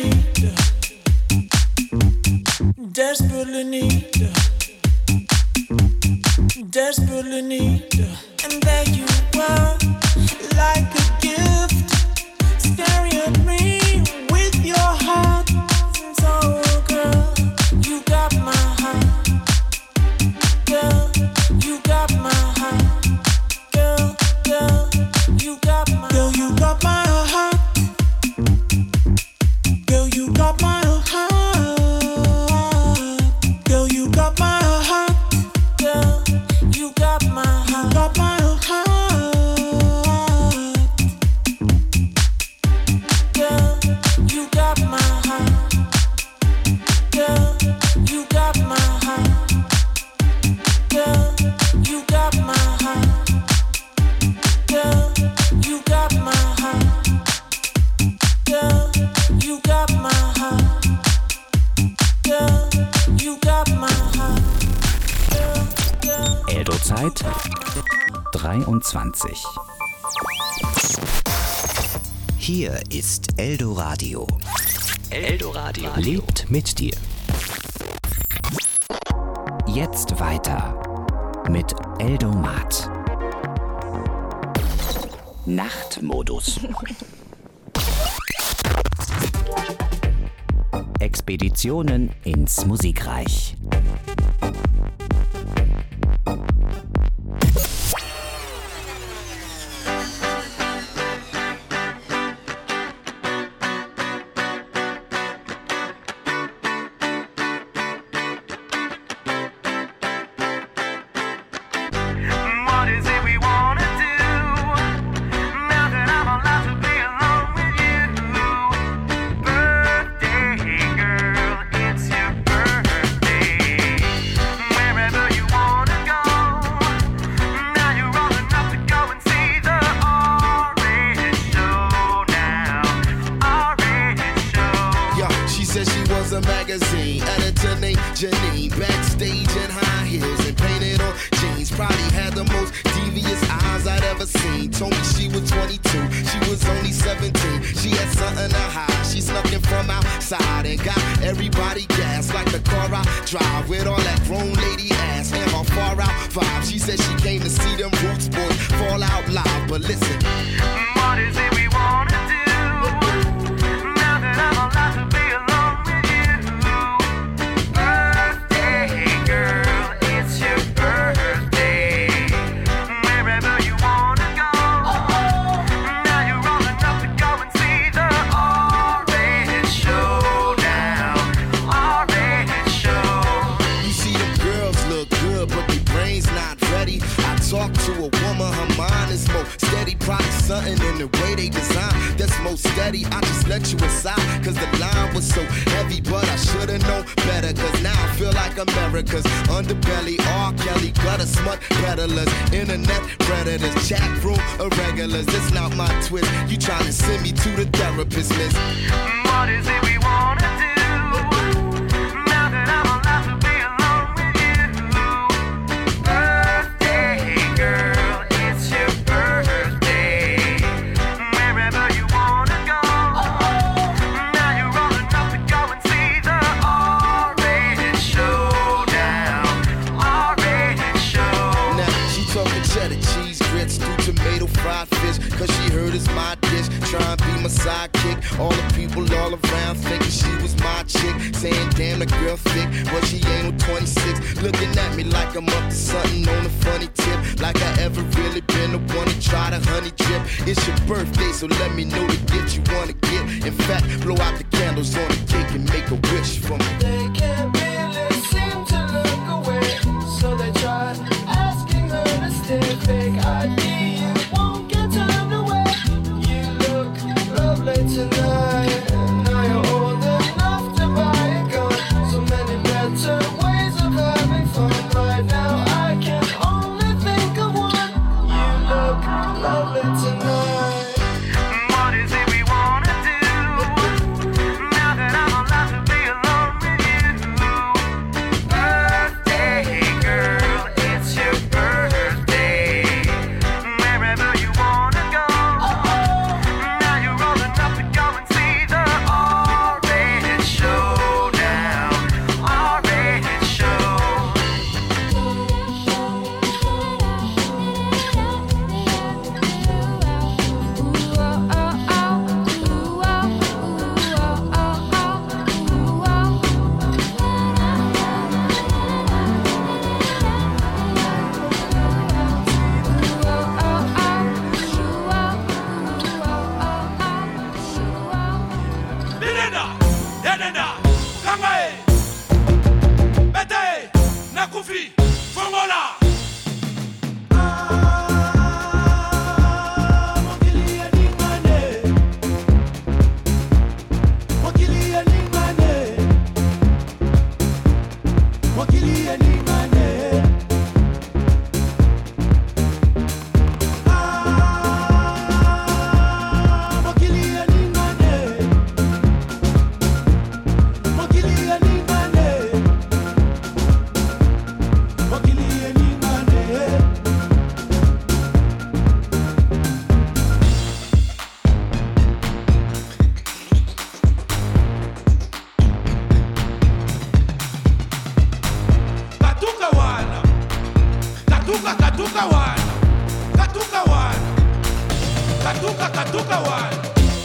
desperately need, desperately need. And there you were, like a gift, staring at me with your heart. So girl, you got my heart. Girl, you got my heart. Girl, you got my heart. Girl, you got my heart. Girl, you got my heart. Girl, you got my heart. Girl, you got my heart. Got my heart. Girl, you got my heart. Girl, you got my heart. Girl, you got my heart. Girl, you got my heart. Girl, you got my heart. Girl, you got my heart. Eldo-Zeit 23. Hier ist Eldoradio. Eldoradio Lebt mit dir. jetzt weiter mit Eldomat. Nachtmodus. Expeditionen ins Musikreich. What is it we wanna do now that I'm allowed to be alone with you? Yanenda, Kangae, Bete, Nakufi, Fongola. Katuka wana.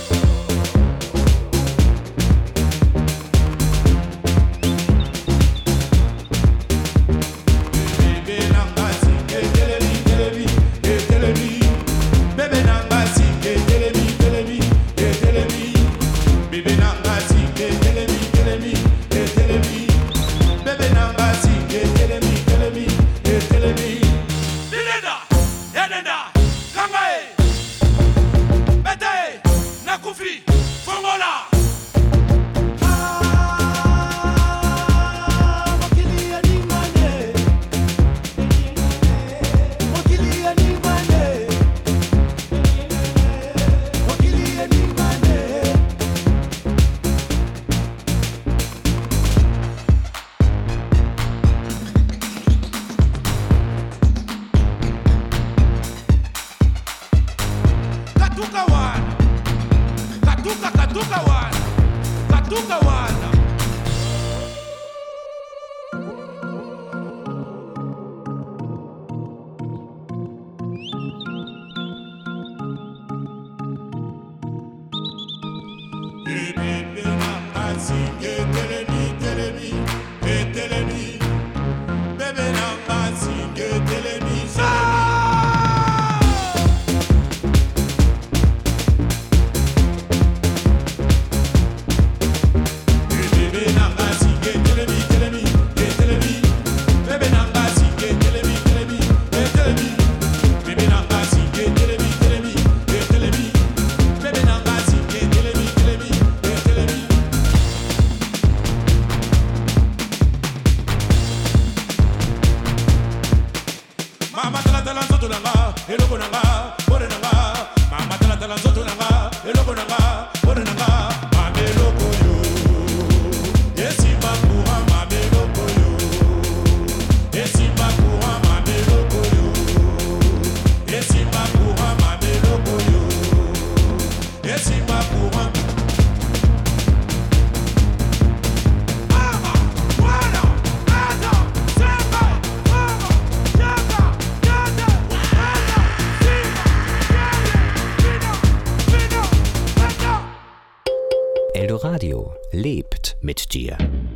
Eldoradio lebt mit dir.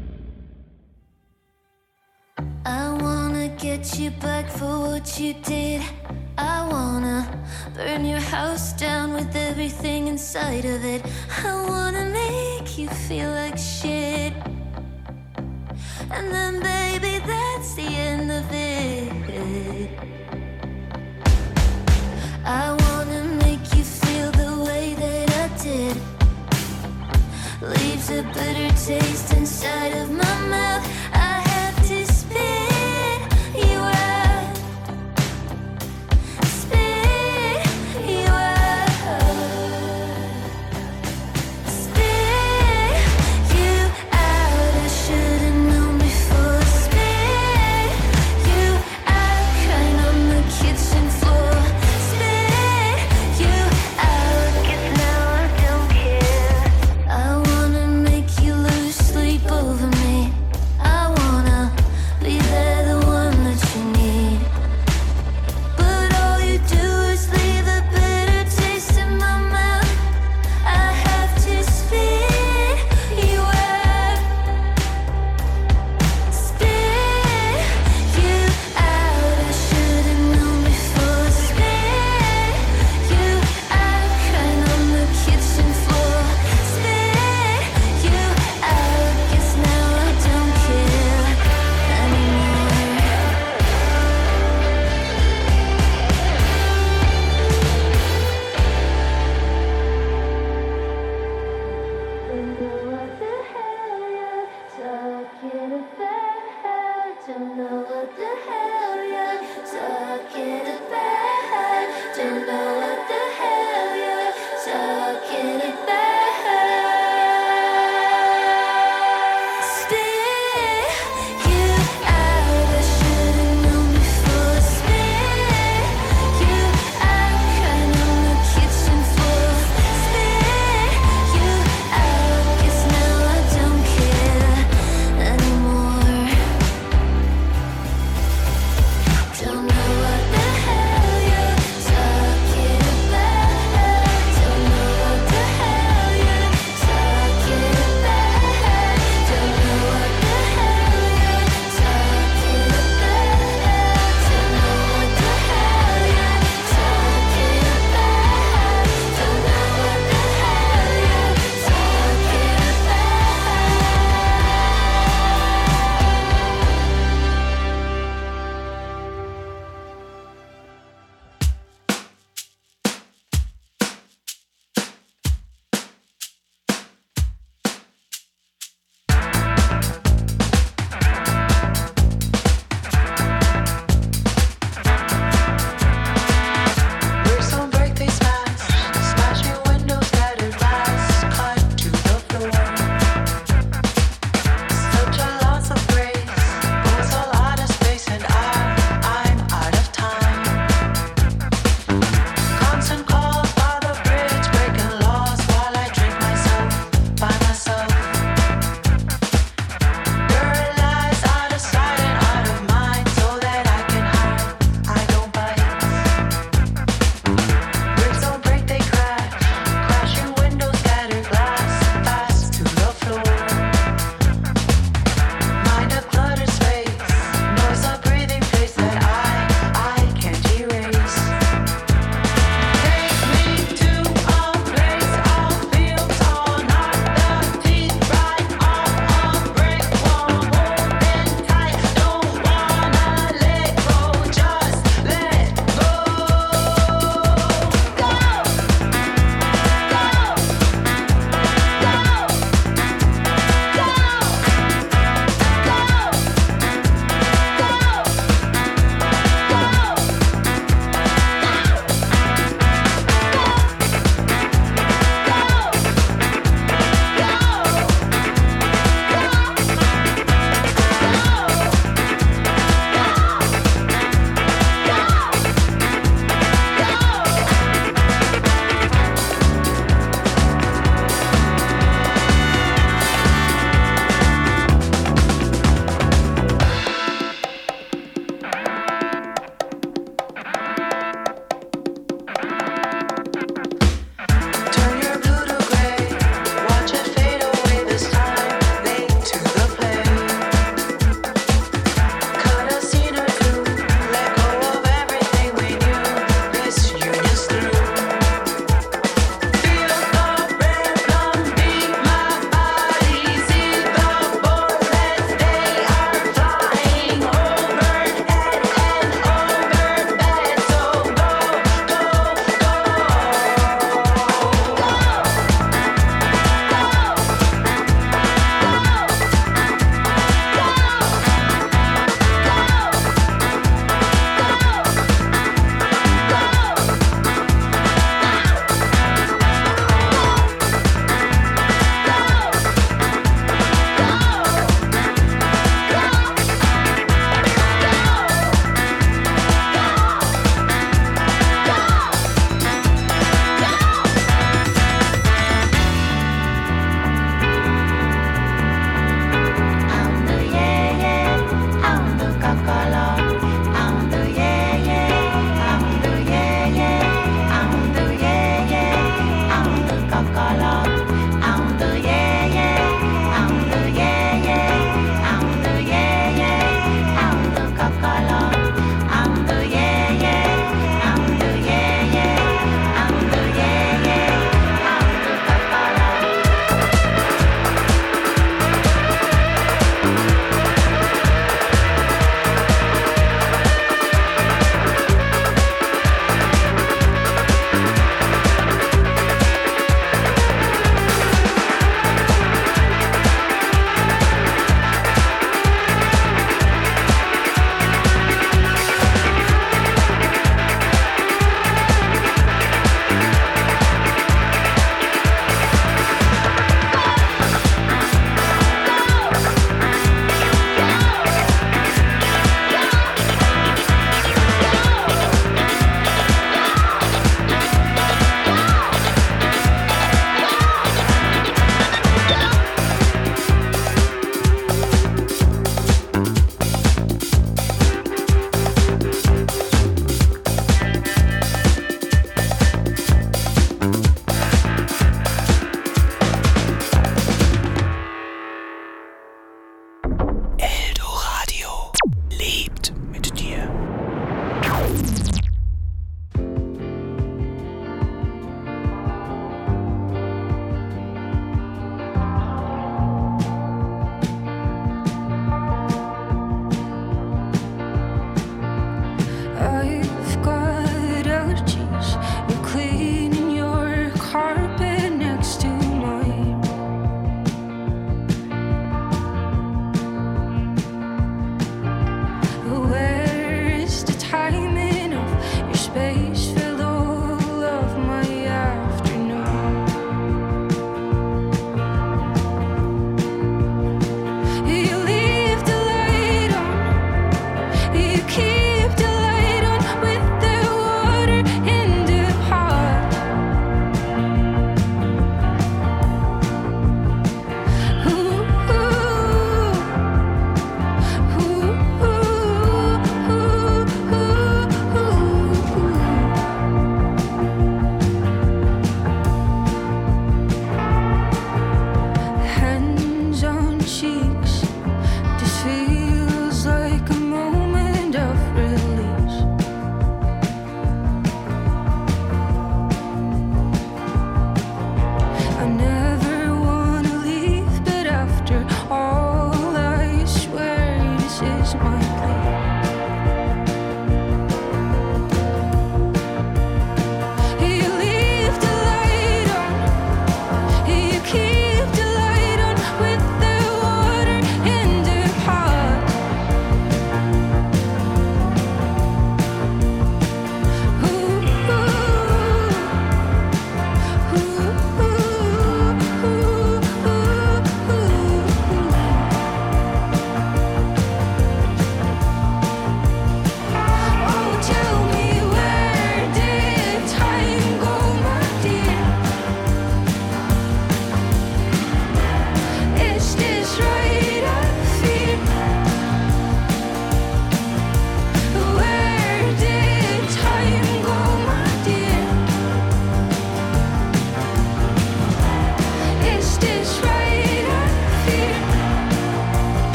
I wanna get you back for what you did. I wanna burn your house down with everything inside of it. I wanna make you feel like shit. And then baby, that's the end of it. I wanna make you feel the way that I did. Leaves a bitter taste inside of my mouth. I have to spit you out. Spit you out. Spit you out. I should've known before. Spit you out. Crying on the kitchen floor. Spit you out. 'Cause now I don't care. I wanna make you lose sleep over me. I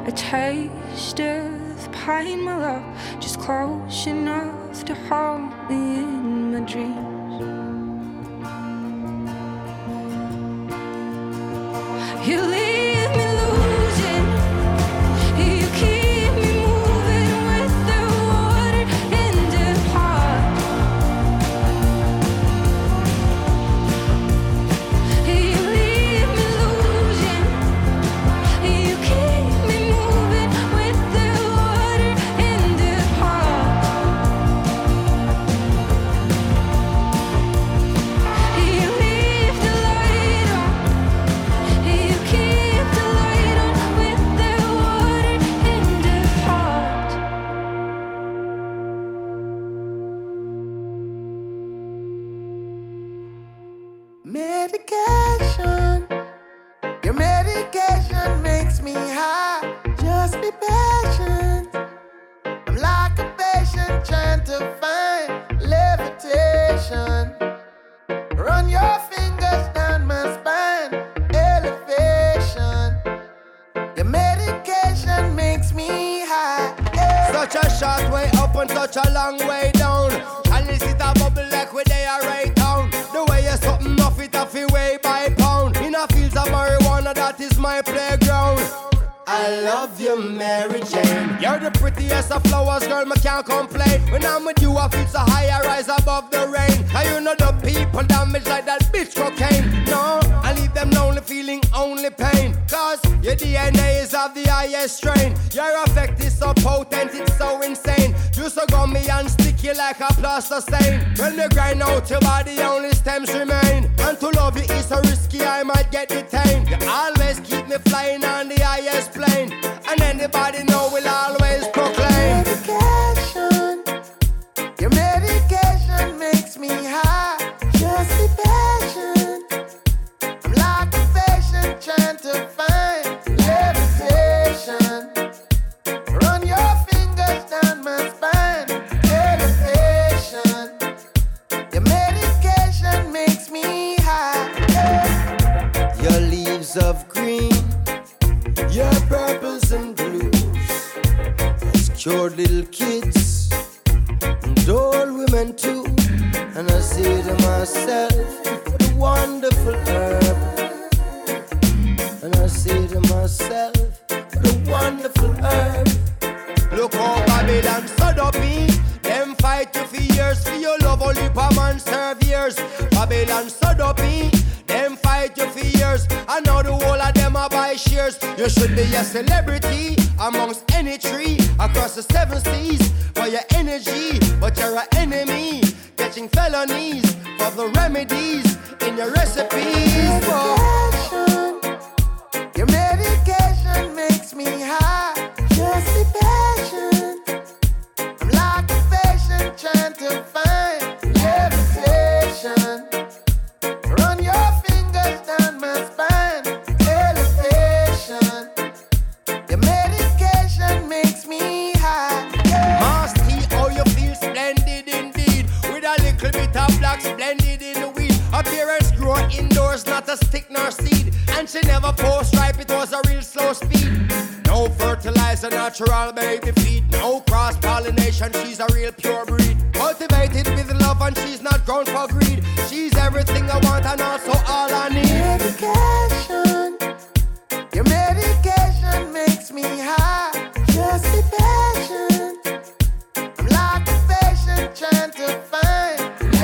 a taste of pain, my love, just close enough to hold me in my dreams. You leave me losing, you keep me moving with the water in the heart. You leave me losing, you keep me moving with the water in the heart. You leave the light on. You keep the light on with the water in the heart. Medication, your medication makes me high. Just be patient. I'm like a patient trying to find levitation. Run your fingers down my spine, elevation. Your medication makes me high. Such a short way up and such a long way down. And this is a bubble like where they are right down. The way you're something off it off your way by pound. In a fields of marijuana, that is my playground. I love you, Mary Jane. You're the prettiest of flowers, girl, me can't complain. When I'm with you, I feel so high, I rise above the rain. And you know the people damage like that bitch cocaine. No, I leave them lonely, feeling only pain. Cause your DNA is of the highest strain. Your effect is so potent, it's so insane. You so gummy and sticky like a plaster stain. When you grind out your body, only stems remain. And to love you is so risky, I might get detained. You always keep me flying on the highest plane. And anybody know will always proclaim. Medication, your medication makes me high. Just be patient. I'm like a patient trying to find levitation. Run your fingers down my spine, elevation. Your medication makes me high. Your leaves of green, your purples and blues, has cured little kids and old women too. And I say to myself, what a wonderful herb. And I say to myself, what a wonderful herb. Look how Babylon stood up in. Them fight you for years, for your love only per man serve years. Babylon stood up in. Them fight you for years. I know the whole of them are buy shares. You should be a celebrity amongst any tree across the 7 seas for your energy. But you're an enemy, catching felonies for the remedies in your recipes. Medication, your medication makes me high. Just be patient. I'm like a patient trying to find levitation. Run your fingers down my spine, elevation. Your medication makes me high. Masty, how you feel splendid indeed. With a little bit of black splendid in the weed. Appearance grow indoors, not a stick nor seed. And she never post ripe, it was a real slow speed. No fertilizer, natural baby feed. No cross-pollination, she's a real pure breed. Cultivated with love and she's not grown for greed. She's everything I want and also all I need. Medication, your medication makes me high. Just be patient. I'm like a patient trying to find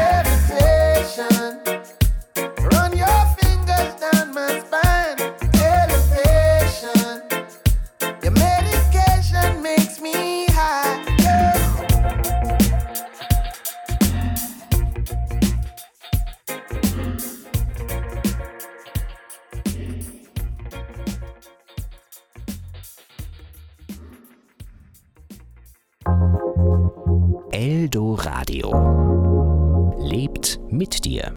levitation. Run your fingers down my spine, elevation. Your medication makes me high. Eldoradio. Lebt mit dir.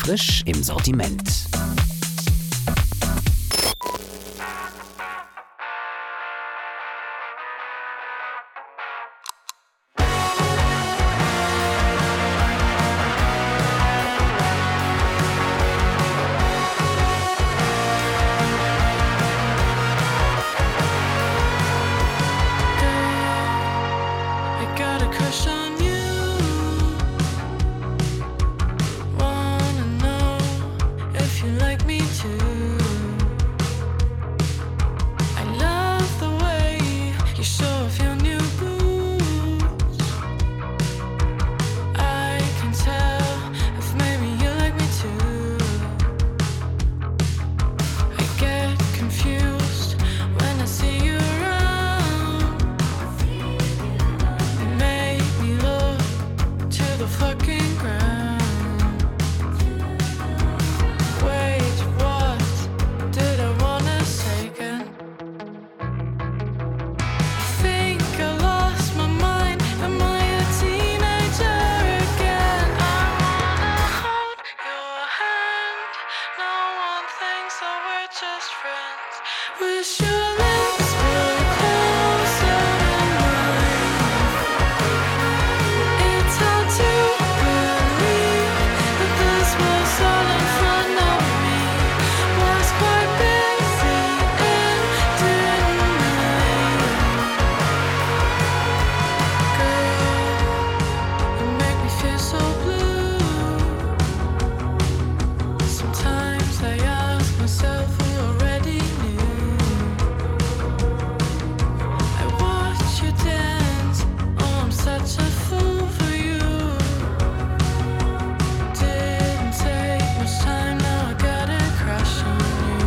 Frisch im Sortiment. I got a crush on you. Wanna know if you like me too. I love the way you show off your new boots. I can tell if maybe you like me too. I get confused when I see you around. You make me look to the fucking ground. Wait, what did I wanna say again? I think I lost my mind. Am I a teenager again? I wanna hold your hand. No one thinks that we're just friends. Wish your lips were closer than mine. It's hard to believe that this was all in front of me. Was quite busy and didn't Girl, you make me feel so blue. Sometimes I ask myself who already knew. I watch you dance. Oh, I'm such a fool for you. Didn't take much time. Now I got a crush on you.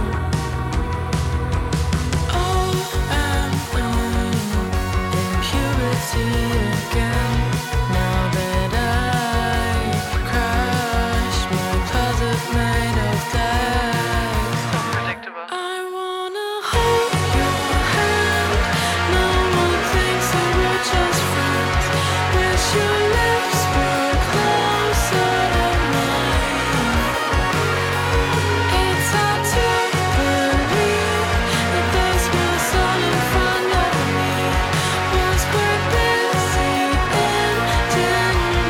Oh, I'm in puberty again. Now that I've crushed my closet made of glass. Unpredictable. I wanna hold your hand. No one thinks that we're just friends. Wish your lips were closer than mine. It's hard to believe that this was all in front of me. Was quite busy and didn't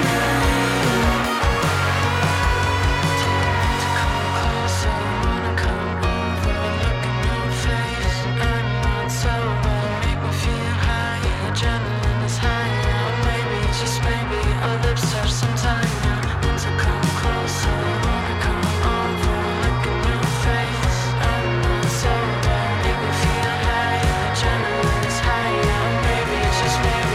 To come closer, wanna come over, look in your face. I'm not sober, make me feel high. Adrenaline is high now, maybe, just maybe our lips touch sometime now. Want to come closer, wanna come over, look in your face. I'm not sober, make me feel high. Adrenaline is high now, maybe, just maybe.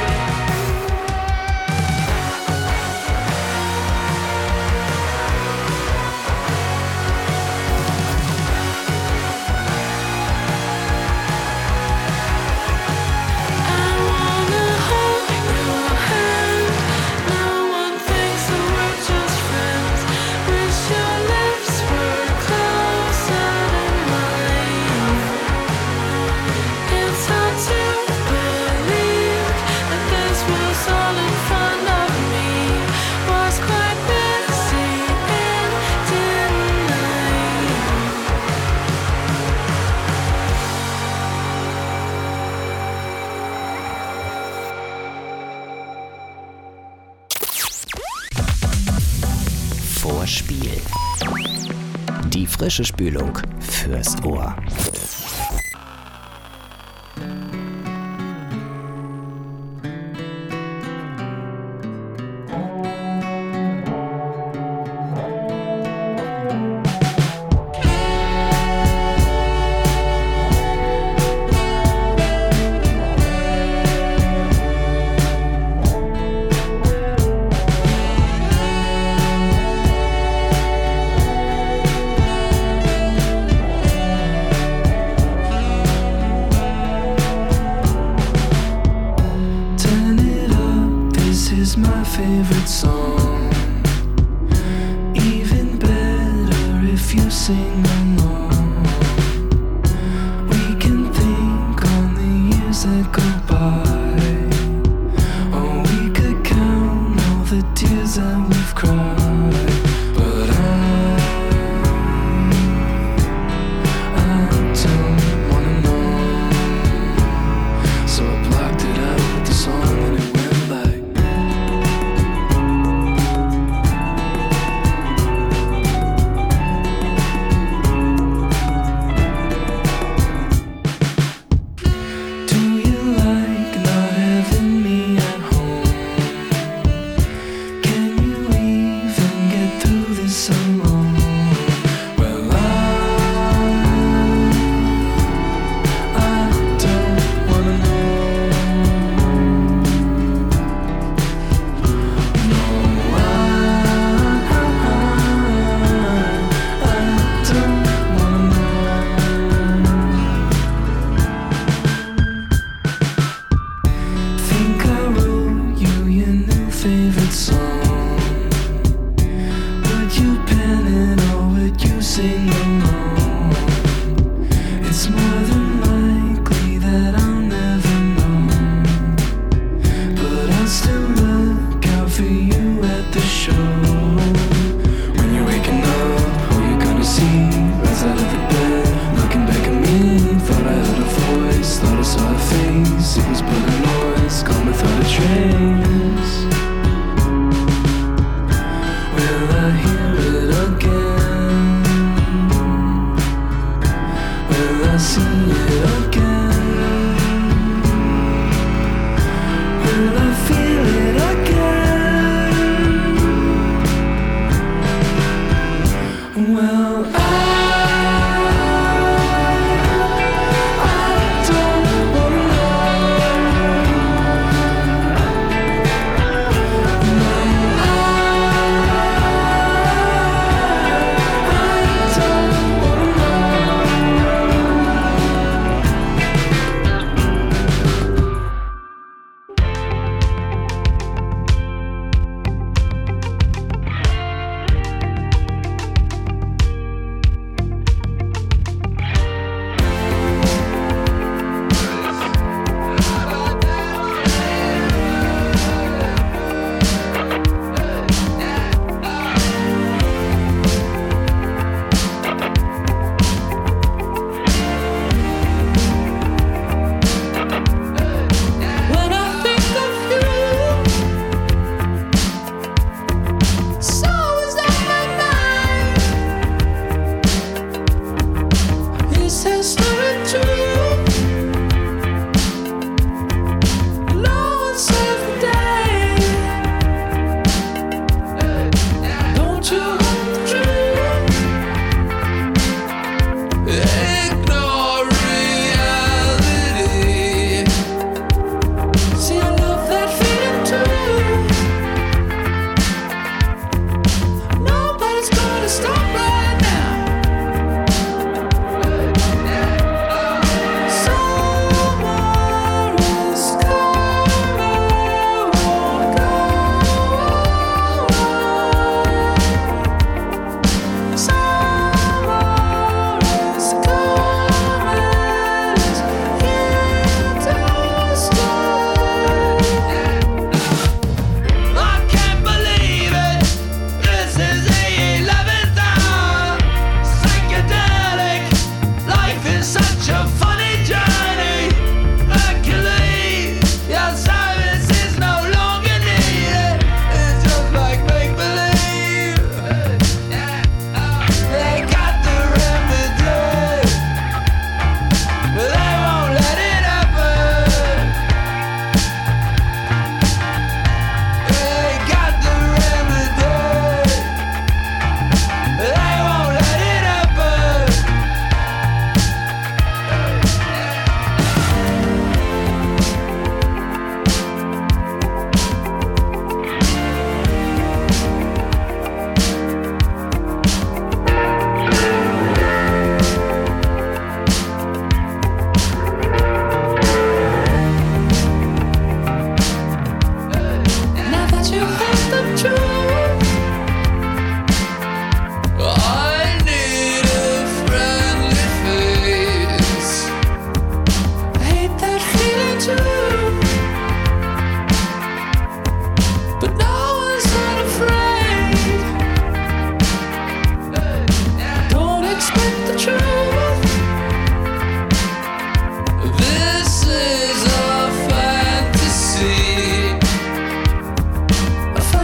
I wanna hold your hand. No one thinks that we're just friends. Wish your lips were closer than mine. It's hard to believe that this was all in front of me. Was quite busy and didn't Vorspiel. Die frische Spülung fürs Ohr. favorite song. Even better if you sing along. We can think on the years that go by, or we could count all the tears that we've cried. But I betrays. Will I hear it again? Will I see it again? Will I feel it again? Well, I don't wanna When I think of you, so is on my mind. This has started true. No one saves the day. Don't you want the truth? Ignore reality. See, I love that feeling too. Nobody's gonna stop right now. Summer is coming, won't go away. Summer is coming, it's here to stay. I can't believe it. This is the 11th hour. Psychedelic. Life is such a funny journey. Luckily, your service is no longer needed. It's just like make believe. They got the remedy, but they won't let it happen. They got the remedy, but they won't let it happen. Now that you have the truth, I need a friendly face. I hate that feeling too, but no one's not afraid. Don't expect the truth. This is a fantasy. A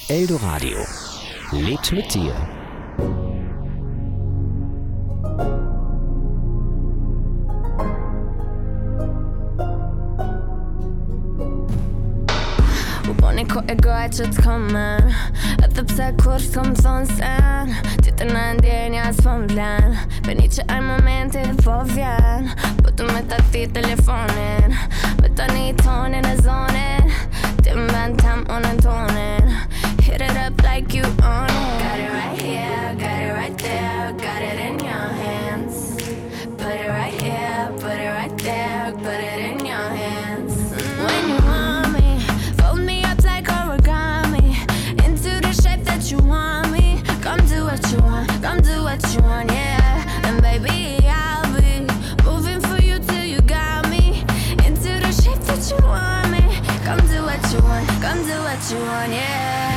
Eldoradio lebt mit dir. Igår ett kommer Att se kurs som sen Tittar en del jag svamlar Men inte en moment till förvän But du mättar till telefonen Mättar ni tonen i zonen Dim vän tam on en tonen Hit it up like you own it Got it right here, got it right there Got it in your hands Put it right here, put it right there Put it in your hands When you want me Fold me up like origami Into the shape that you want me Come do what you want, come do what you want, yeah And baby, I'll be moving for you till you got me Into the shape that you want me Come do what you want, come do what you want, yeah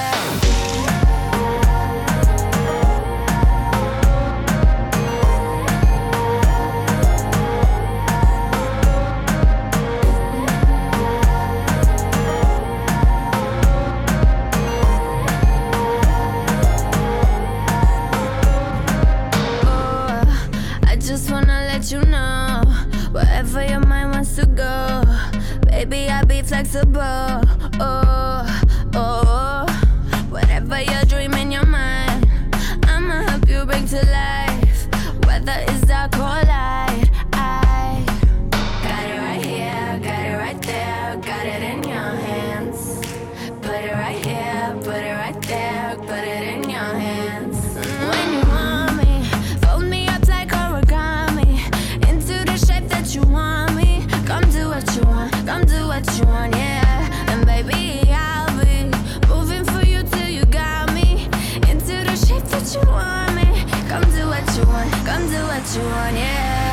You know, wherever your mind wants to go, baby, I'll be flexible. Oh, oh, oh. Whatever you're dreaming in your mind, I'ma help you bring to life. Whether it's dark or light, I got it right here, got it right there, got it in your hands. Put it right here, put it right there, put it in your hands. When you want me, fold me up like origami. You want me, come do what you want, come do what you want, yeah. And baby, I'll be moving for you till you got me into the shape that you want me. Come do what you want, come do what you want, yeah.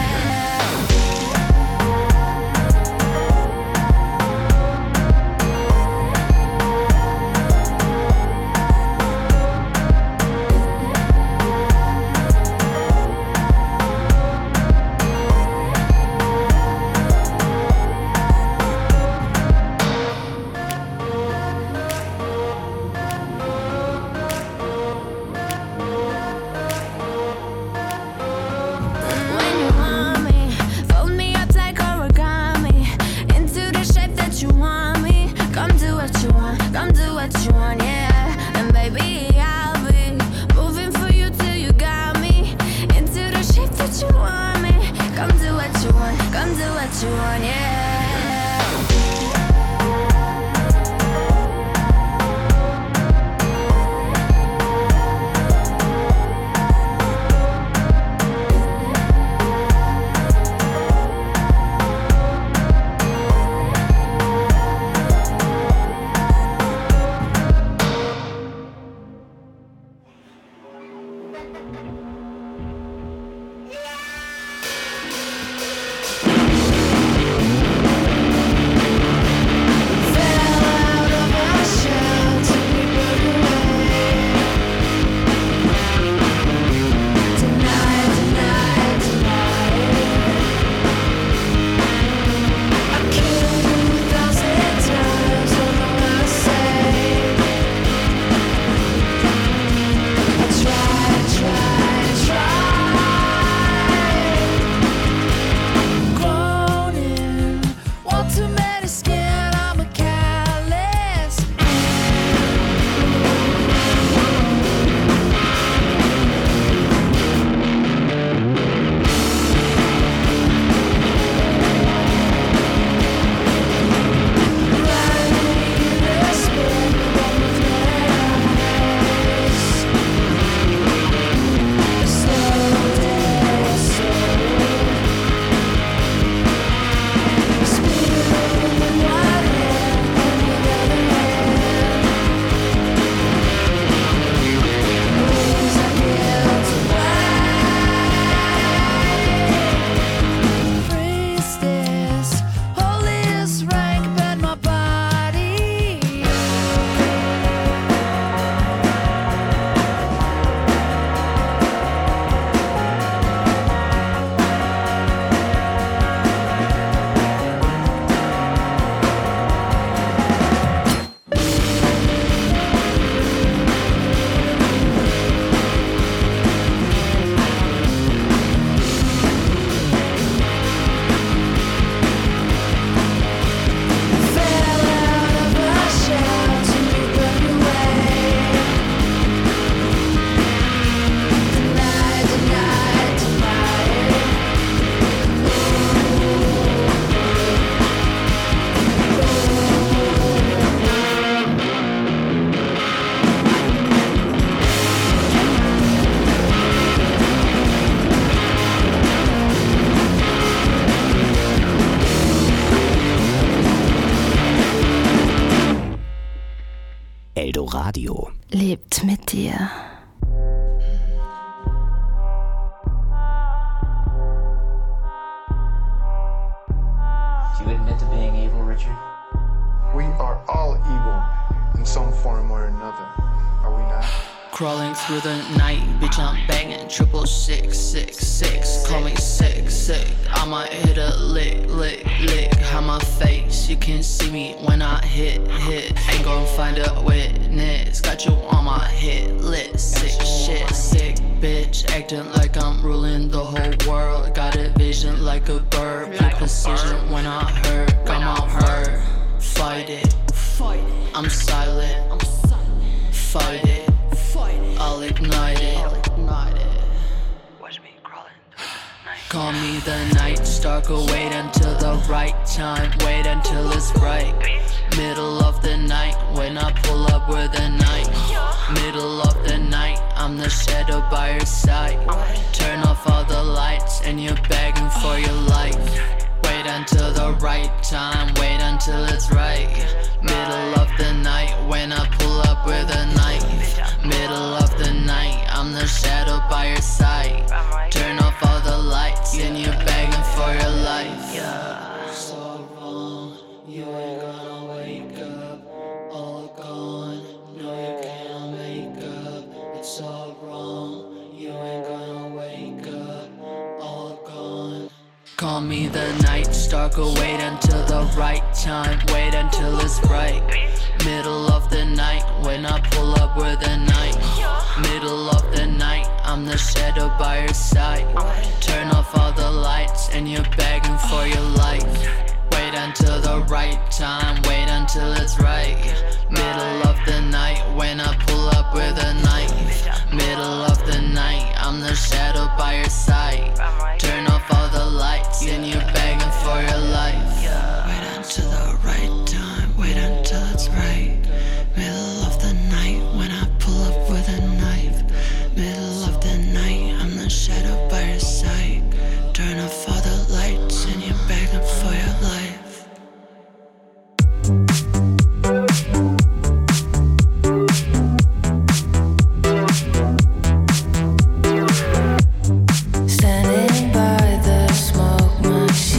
Radio. Lebt mit dir. Do you admit to being evil, Richard? We are all evil in some form or another, are we not? Crawling through the night, bitch, I'm banging 666. Call me sick. I'ma hit a lick. How my face, you can see me when I hit. Ain't gon' find a witness. Got you on my hit list. Sick shit, sick bitch, acting like I'm ruling the whole world. Got a vision like a bird, put precision when I hurt. Got my hurt, fight it. I'm silent, fight it. I'll ignite it. Watch me crawling. Call me the night stalker. Wait until the right time. Wait until it's right. Middle of the night when I pull up with a knife. Middle of the night, I'm the shadow by your side. Turn off all the lights and you're begging for your life. Wait until the right time. Wait until it's right. Middle of the night when I pull up with a knife. Middle of the night, I'm the shadow by your side. Turn off all the lights and you're begging for your life. So wrong, you ain't gonna wake up. All gone, no you can't make up. It's all wrong, you ain't gonna wake up. All gone. Call me the night stalker. Wait until the right time. Wait until it's right. Middle of the night when I pull up with a knife. Middle of the night, I'm the shadow by your side. Turn off all the lights and you're begging for your life. Wait until the right time. Wait until it's right. Middle of the night when I pull up with a knife. Middle of the night, I'm the shadow by your side. Turn off all the lights and you're begging for your life. Wait until the right time. Wait until it's right. Middle of the night when I pull up with a knife. Middle of the night, I'm the shadow by your side. Turn off all the lights and you're begging for your life. Standing by the smoke machine.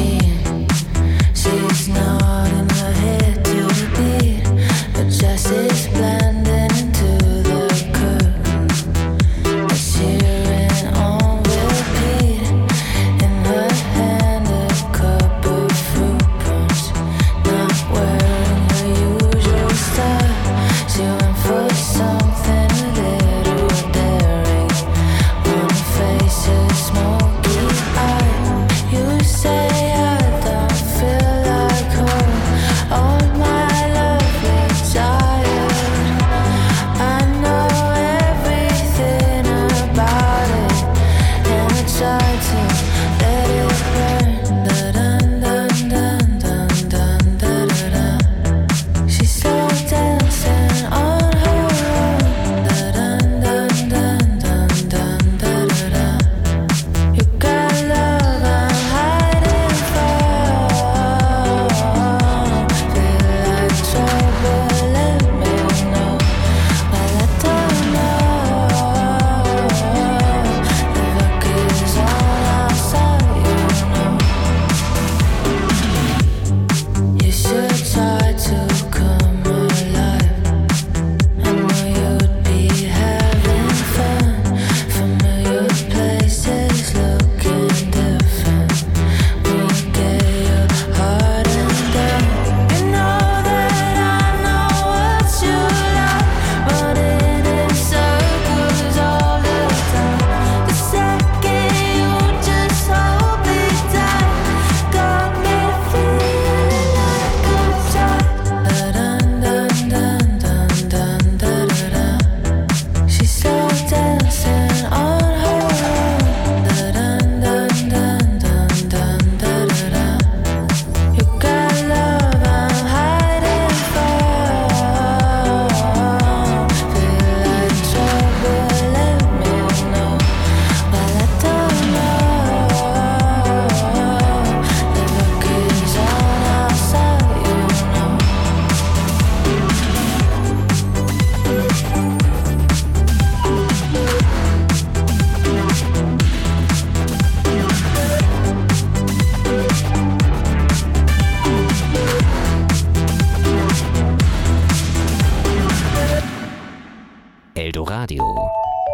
Radio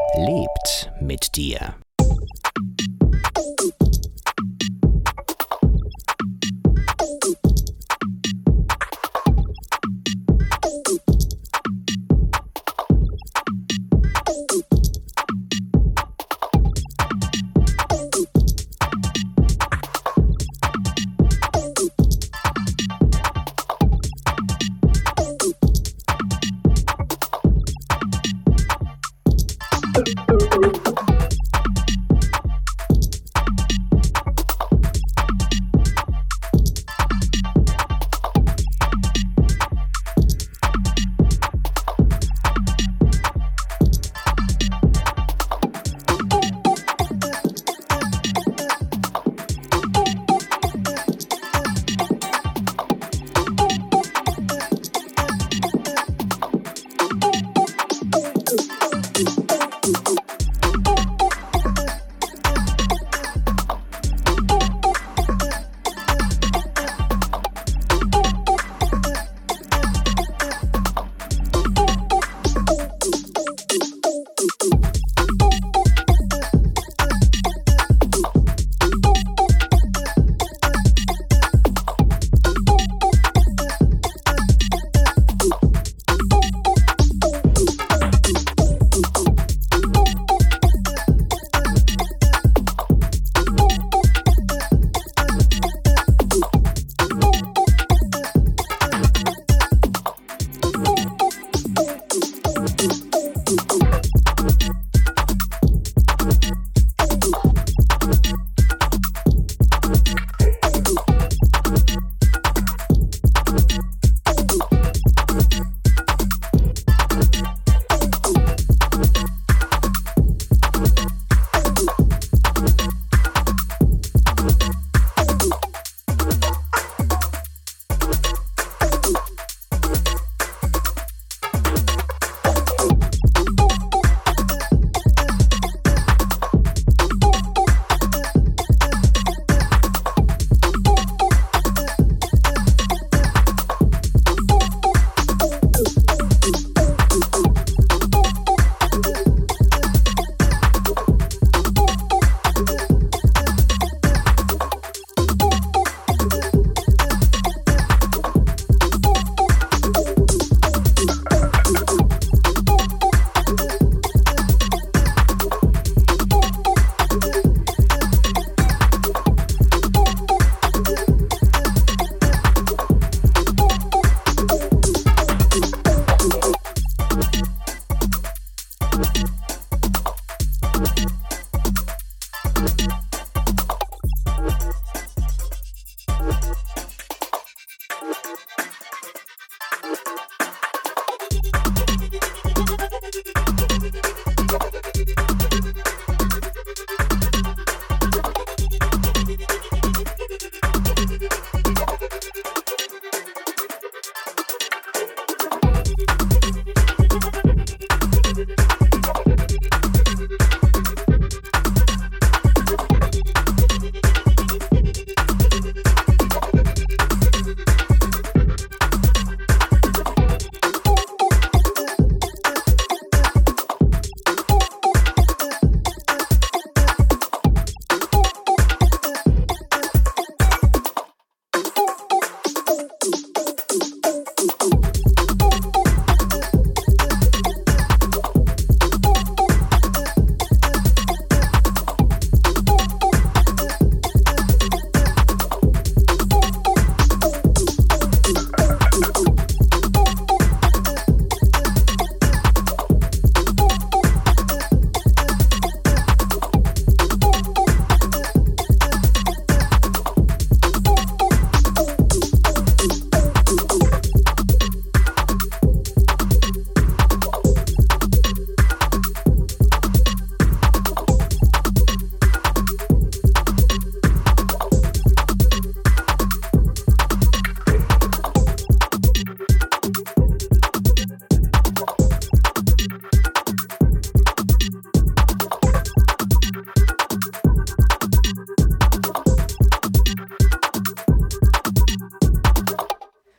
lebt mit dir.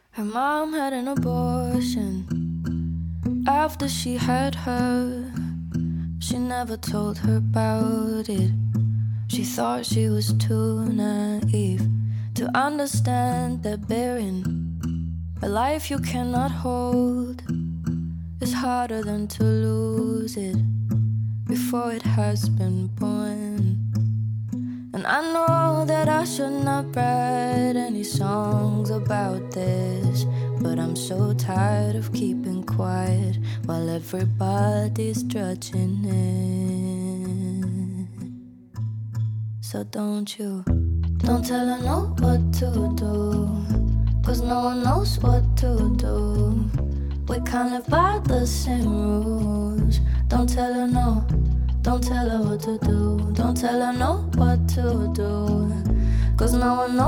mom had an abortion after she had her she never told her about it. She thought she was too naive to understand that bearing a life you cannot hold is harder than to lose it before it has been born. And I know that I should not write any songs about this, but I'm so tired of keeping quiet while everybody's judging it. So don't tell her no what to do, 'cause no one knows what to do. We can't live by the same rules. Don't tell her no, don't tell her what to do. Don't tell her no what to do, 'cause no one knows